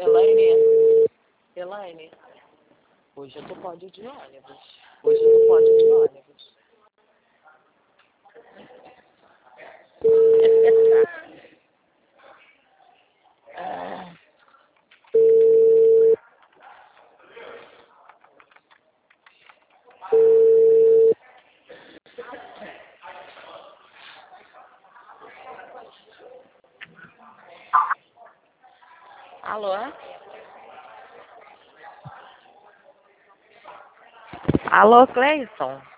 Elaine, Elaine, hoje eu tô pode ir de ônibus. Hoje eu não pode ir de ônibus. Ah, alô? Alô, Cleison?